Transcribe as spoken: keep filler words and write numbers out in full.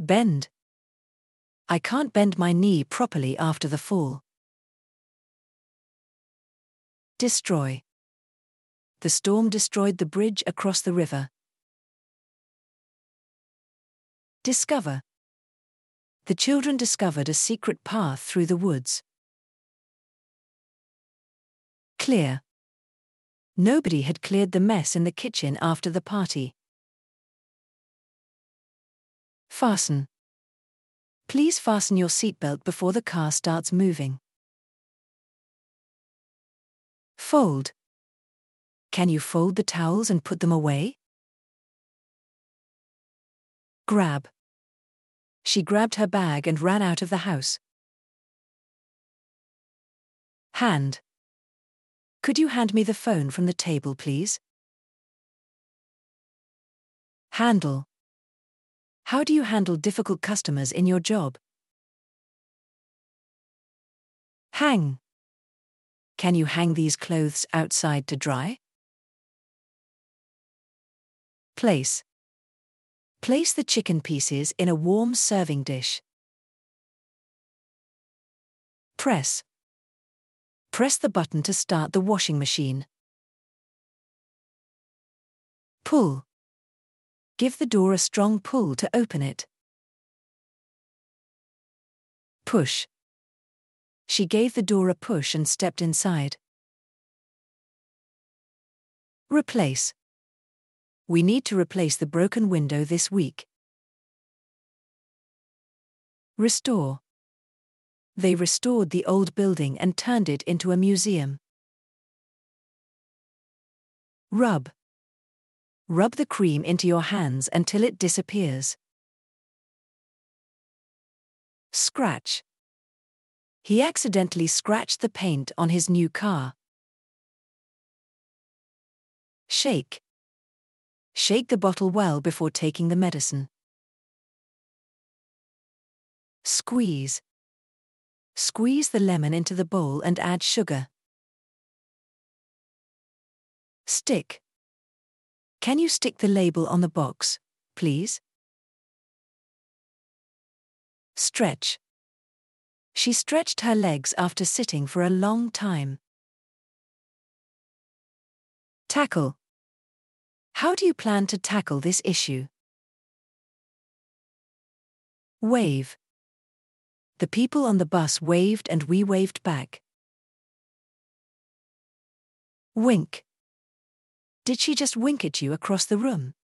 Bend. I can't bend my knee properly after the fall. Destroy. The storm destroyed the bridge across the river. Discover. The children discovered a secret path through the woods. Clear. Nobody had cleared the mess in the kitchen after the party. Fasten. Please fasten your seatbelt before the car starts moving. Fold. Can you fold the towels and put them away? Grab. She grabbed her bag and ran out of the house. Hand. Could you hand me the phone from the table, please? Handle. How do you handle difficult customers in your job? Hang. Can you hang these clothes outside to dry? Place. Place the chicken pieces in a warm serving dish. Press. Press the button to start the washing machine. Pull. Give the door a strong pull to open it. Push. She gave the door a push and stepped inside. Replace. We need to replace the broken window this week. Restore. They restored the old building and turned it into a museum. Rub. Rub the cream into your hands until it disappears. Scratch. He accidentally scratched the paint on his new car. Shake. Shake the bottle well before taking the medicine. Squeeze. Squeeze the lemon into the bowl and add sugar. Stick. Can you stick the label on the box, please? Stretch. She stretched her legs after sitting for a long time. Tackle. How do you plan to tackle this issue? Wave. The people on the bus waved and we waved back. Wink. Did she just wink at you across the room?